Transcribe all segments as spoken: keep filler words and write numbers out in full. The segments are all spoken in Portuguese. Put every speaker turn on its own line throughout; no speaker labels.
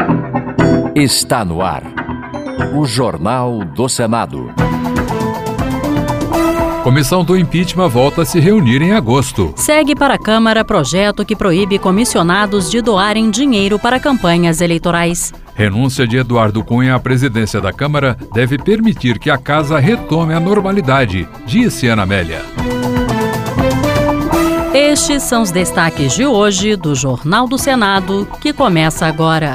Está no ar o Jornal do Senado.
Comissão do impeachment volta a se reunir em agosto.
Segue para a Câmara projeto que proíbe comissionados de doarem dinheiro para campanhas eleitorais.
Renúncia de Eduardo Cunha à presidência da Câmara deve permitir que a casa retome a normalidade, disse Ana Amélia.
Estes são os destaques de hoje do Jornal do Senado, que começa agora.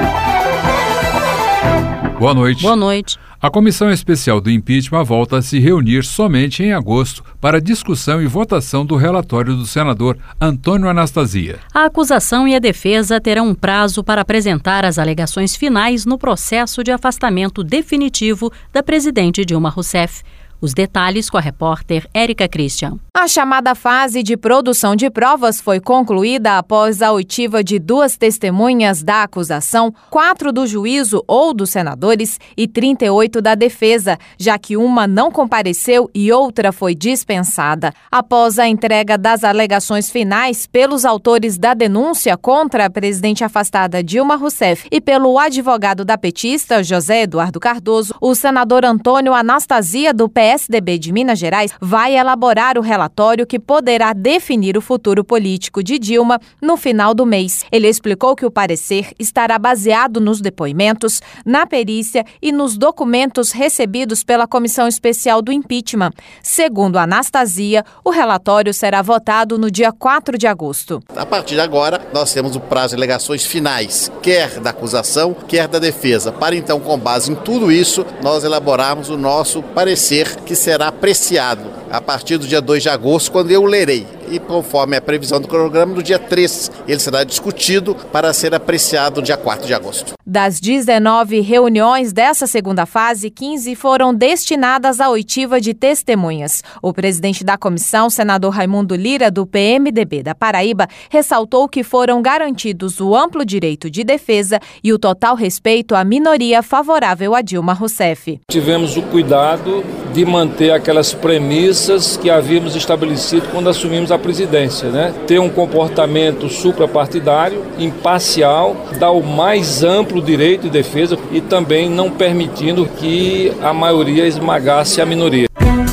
Boa noite.
Boa noite.
A Comissão Especial do Impeachment volta a se reunir somente em agosto para discussão e votação do relatório do senador Antônio Anastasia.
A acusação e a defesa terão um prazo para apresentar as alegações finais no processo de afastamento definitivo da presidente Dilma Rousseff. Os detalhes com a repórter Érica Christian.
A chamada fase de produção de provas foi concluída após a oitiva de duas testemunhas da acusação, quatro do juízo ou dos senadores e trinta e oito da defesa, já que uma não compareceu e outra foi dispensada. Após a entrega das alegações finais pelos autores da denúncia contra a presidente afastada Dilma Rousseff e pelo advogado da petista José Eduardo Cardoso, o senador Antônio Anastasia, do P S D B de Minas Gerais, vai elaborar o relatório que poderá definir o futuro político de Dilma no final do mês. Ele explicou que o parecer estará baseado nos depoimentos, na perícia e nos documentos recebidos pela Comissão Especial do Impeachment. Segundo Anastasia, o relatório será votado no dia quatro de agosto.
A partir de agora, nós temos o prazo de alegações finais, quer da acusação, quer da defesa, para então, com base em tudo isso, nós elaborarmos o nosso parecer, que será apreciado a partir do dia dois de agosto, quando eu lerei. E conforme a previsão do cronograma, no dia três, ele será discutido para ser apreciado no dia quatro de agosto.
Das dezenove reuniões dessa segunda fase, quinze foram destinadas à oitiva de testemunhas. O presidente da comissão, senador Raimundo Lira, do P M D B da Paraíba, ressaltou que foram garantidos o amplo direito de defesa e o total respeito à minoria favorável a Dilma Rousseff.
Tivemos o cuidado de manter aquelas premissas que havíamos estabelecido quando assumimos a presidência, né? Ter um comportamento suprapartidário, imparcial, dar o mais amplo direito de defesa e também não permitindo que a maioria esmagasse a minoria.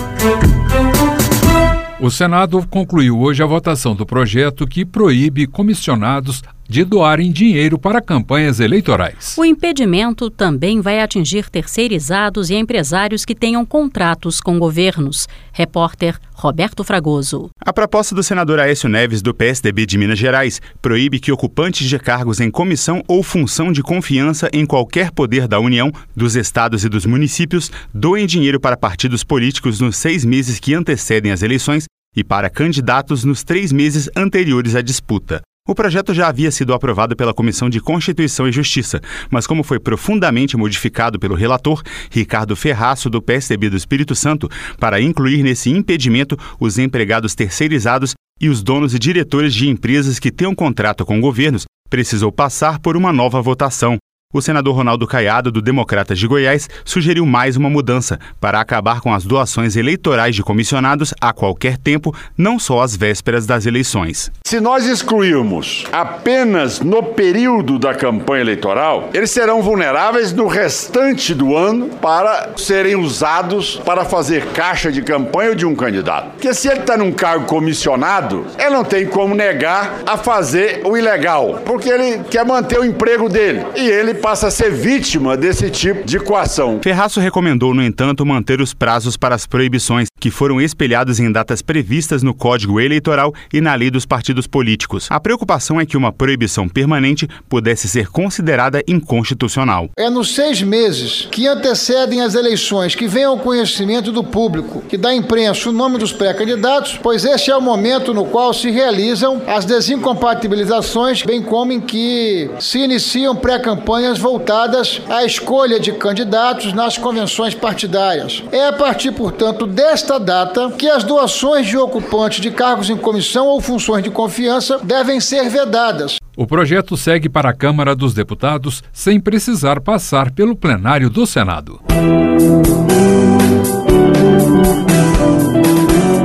O Senado concluiu hoje a votação do projeto que proíbe comissionados de doarem dinheiro para campanhas eleitorais.
O impedimento também vai atingir terceirizados e empresários que tenham contratos com governos. Repórter Roberto Fragoso.
A proposta do senador Aécio Neves, do P S D B de Minas Gerais, proíbe que ocupantes de cargos em comissão ou função de confiança em qualquer poder da União, dos estados e dos municípios doem dinheiro para partidos políticos nos seis meses que antecedem as eleições e para candidatos nos três meses anteriores à disputa. O projeto já havia sido aprovado pela Comissão de Constituição e Justiça, mas como foi profundamente modificado pelo relator, Ricardo Ferraço, do P S D B do Espírito Santo, para incluir nesse impedimento os empregados terceirizados e os donos e diretores de empresas que tenham contrato com governos, precisou passar por uma nova votação. O senador Ronaldo Caiado, do Democratas de Goiás, sugeriu mais uma mudança para acabar com as doações eleitorais de comissionados a qualquer tempo, não só às vésperas das eleições.
Se nós excluirmos apenas no período da campanha eleitoral, eles serão vulneráveis no restante do ano para serem usados para fazer caixa de campanha de um candidato. Porque se ele está num cargo comissionado, ele não tem como negar a fazer o ilegal, porque ele quer manter o emprego dele e ele passa a ser vítima desse tipo de coação.
Ferraço recomendou, no entanto, manter os prazos para as proibições, que foram espelhados em datas previstas no Código Eleitoral e na Lei dos Partidos Políticos. A preocupação é que uma proibição permanente pudesse ser considerada inconstitucional.
É nos seis meses que antecedem as eleições que vem ao conhecimento do público, que da imprensa, o nome dos pré-candidatos, pois este é o momento no qual se realizam as desincompatibilizações, bem como em que se iniciam pré-campanhas voltadas à escolha de candidatos nas convenções partidárias. É a partir, portanto, desta data que as doações de ocupantes de cargos em comissão ou funções de confiança devem ser vedadas.
O projeto segue para a Câmara dos Deputados sem precisar passar pelo plenário do Senado.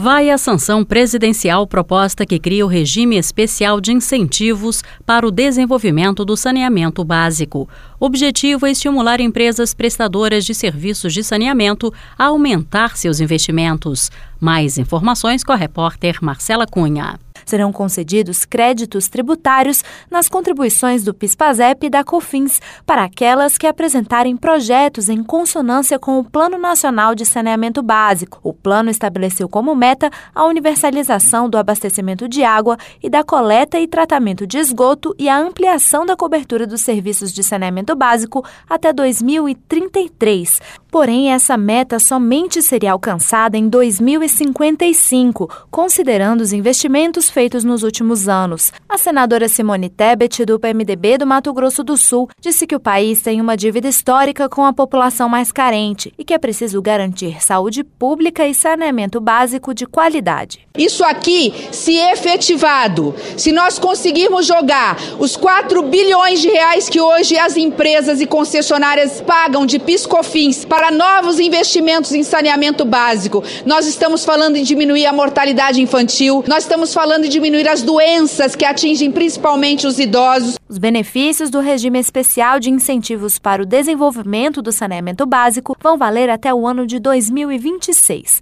Vai à sanção presidencial proposta que cria o regime especial de incentivos para o desenvolvimento do saneamento básico. O objetivo é estimular empresas prestadoras de serviços de saneamento a aumentar seus investimentos. Mais informações com a repórter Marcela Cunha.
Serão concedidos créditos tributários nas contribuições do PIS/PASEP e da COFINS para aquelas que apresentarem projetos em consonância com o Plano Nacional de Saneamento Básico. O plano estabeleceu como meta a universalização do abastecimento de água e da coleta e tratamento de esgoto e a ampliação da cobertura dos serviços de saneamento básico até dois mil e trinta e três. Porém, essa meta somente seria alcançada em dois mil e cinquenta e cinco, considerando os investimentos feitos nos últimos anos. A senadora Simone Tebet, do P M D B do Mato Grosso do Sul, disse que o país tem uma dívida histórica com a população mais carente e que é preciso garantir saúde pública e saneamento básico de qualidade.
Isso aqui, se efetivado, se nós conseguirmos jogar os quatro bilhões de reais que hoje as empresas e concessionárias pagam de PIS/COFINS para novos investimentos em saneamento básico, nós estamos falando em diminuir a mortalidade infantil, nós estamos falando em diminuir as doenças que atingem principalmente os idosos.
Os benefícios do regime especial de incentivos para o desenvolvimento do saneamento básico vão valer até o ano de dois mil e vinte e seis.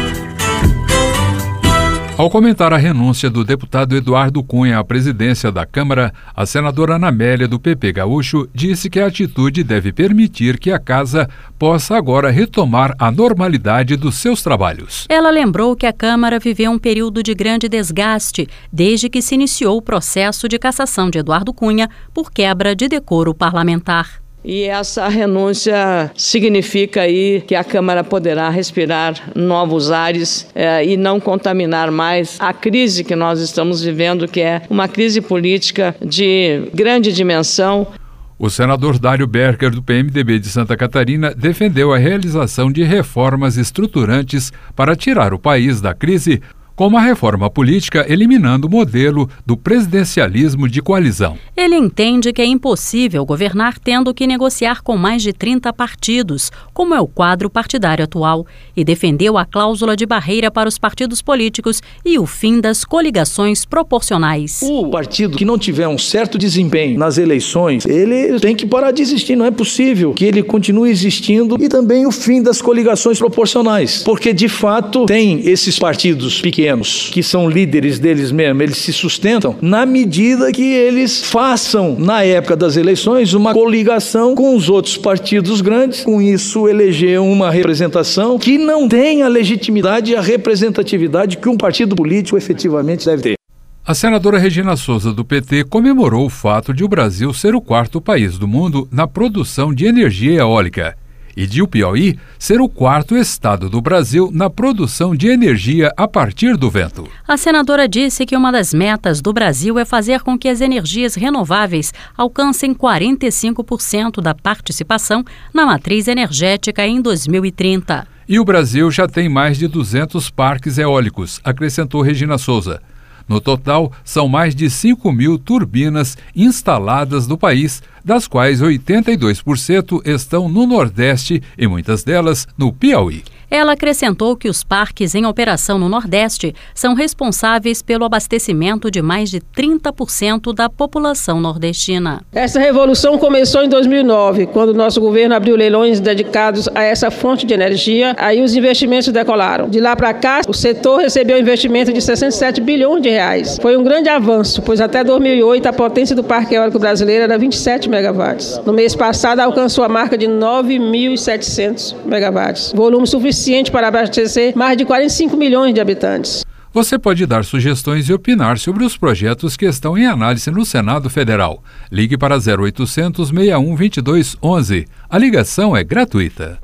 Ao comentar a renúncia do deputado Eduardo Cunha à presidência da Câmara, a senadora Ana Amélia, do P P gaúcho, disse que a atitude deve permitir que a casa possa agora retomar a normalidade dos seus trabalhos.
Ela lembrou que a Câmara viveu um período de grande desgaste desde que se iniciou o processo de cassação de Eduardo Cunha por quebra de decoro parlamentar.
E essa renúncia significa aí que a Câmara poderá respirar novos ares eh, e não contaminar mais a crise que nós estamos vivendo, que é uma crise política de grande dimensão.
O senador Dário Berger, do P M D B de Santa Catarina, defendeu a realização de reformas estruturantes para tirar o país da crise, como a reforma política eliminando o modelo do presidencialismo de coalizão.
Ele entende que é impossível governar tendo que negociar com mais de trinta partidos, como é o quadro partidário atual, e defendeu a cláusula de barreira para os partidos políticos e o fim das coligações proporcionais.
O partido que não tiver um certo desempenho nas eleições, ele tem que parar de existir. Não é possível que ele continue existindo. E também o fim das coligações proporcionais, porque de fato tem esses partidos pequenos que são líderes deles mesmos, eles se sustentam na medida que eles façam, na época das eleições, uma coligação com os outros partidos grandes, com isso eleger uma representação que não tem a legitimidade e a representatividade que um partido político efetivamente deve ter.
A senadora Regina Souza, do P T, comemorou o fato de o Brasil ser o quarto país do mundo na produção de energia eólica e de o Piauí ser o quarto estado do Brasil na produção de energia a partir do vento.
A senadora disse que uma das metas do Brasil é fazer com que as energias renováveis alcancem quarenta e cinco por cento da participação na matriz energética em dois mil e trinta.
E o Brasil já tem mais de duzentos parques eólicos, acrescentou Regina Souza. No total, são mais de cinco mil turbinas instaladas no país, das quais oitenta e dois por cento estão no Nordeste e muitas delas no Piauí.
Ela acrescentou que os parques em operação no Nordeste são responsáveis pelo abastecimento de mais de trinta por cento da população nordestina.
Essa revolução começou em dois mil e nove, quando o nosso governo abriu leilões dedicados a essa fonte de energia, aí os investimentos decolaram. De lá para cá, o setor recebeu investimento de sessenta e sete bilhões de reais. Foi um grande avanço, pois até dois mil e oito a potência do parque eólico brasileiro era vinte e sete megawatts. No mês passado alcançou a marca de nove mil e setecentos megawatts, volume suficiente para abastecer mais de quarenta e cinco milhões de habitantes.
Você pode dar sugestões e opinar sobre os projetos que estão em análise no Senado Federal. Ligue para zero oitocentos, seis um dois dois, onze. A ligação é gratuita.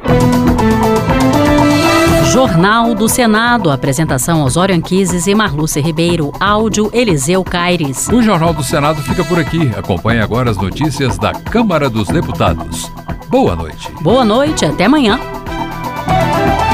Jornal do Senado. Apresentação Osório Anquises e Marlúcia Ribeiro. Áudio Eliseu Caires.
O Jornal do Senado fica por aqui. Acompanhe agora as notícias da Câmara dos Deputados. Boa noite.
Boa noite, até amanhã.
Thank you.